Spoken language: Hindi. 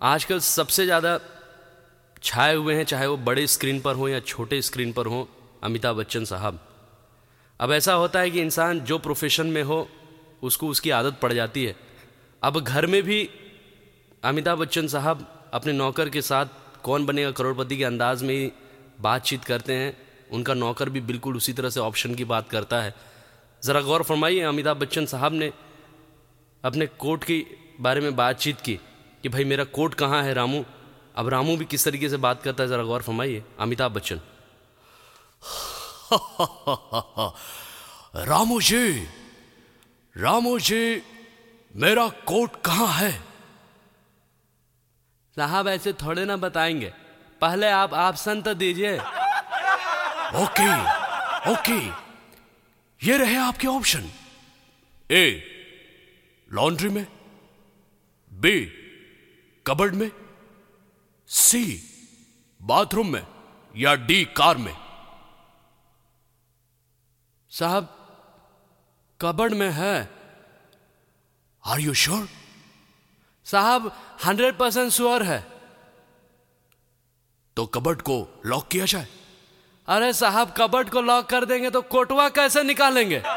आजकल सबसे ज़्यादा छाए हुए हैं, चाहे वो बड़े स्क्रीन पर हो या छोटे स्क्रीन पर हो, अमिताभ बच्चन साहब। अब ऐसा होता है कि इंसान जो प्रोफेशन में हो उसको उसकी आदत पड़ जाती है। अब घर में भी अमिताभ बच्चन साहब अपने नौकर के साथ कौन बनेगा करोड़पति के अंदाज में ही बातचीत करते हैं। उनका नौकर भी बिल्कुल उसी तरह से ऑप्शन की बात करता है। ज़रा गौर फरमाइए, अमिताभ बच्चन साहब ने अपने कोट के बारे में बातचीत की कि भाई मेरा कोट कहाँ है रामू। अब रामू भी किस तरीके से बात करता है, ज़रा गौर फरमाइए। अमिताभ बच्चन रामू जी, रामू जी, मेरा कोट कहाँ है? साहब ऐसे थोड़े ना बताएंगे, पहले आप ऑप्शन तो दीजिए। ओके ओके, ये रहे आपके ऑप्शन। ए लॉन्ड्री में, बी कबर्ड में, सी बाथरूम में, या डी कार में। साहब कबर्ड में है। Are you sure? साहब 100% श्योर है। तो कबर्ड को लॉक किया जाए। अरे साहब कबर्ड को लॉक कर देंगे तो कोटवा कैसे निकालेंगे?